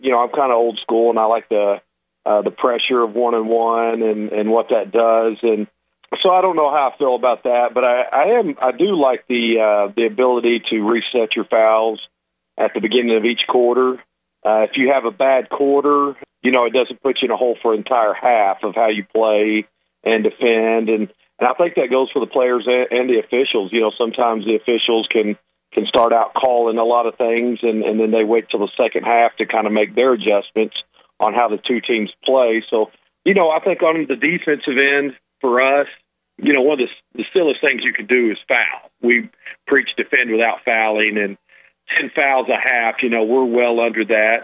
I'm kind of old school, and I like the pressure of 1-on-1 and what that does. And so I don't know how I feel about that, but I do like the ability to reset your fouls at the beginning of each quarter. If you have a bad quarter, it doesn't put you in a hole for an entire half of how you play and defend. And I think that goes for the players and the officials. Sometimes the officials can start out calling a lot of things, and then they wait till the second half to kind of make their adjustments on how the two teams play. So, I think on the defensive end for us, one of the stillest things you could do is foul. We preach defend without fouling, and 10 fouls a half, we're well under that.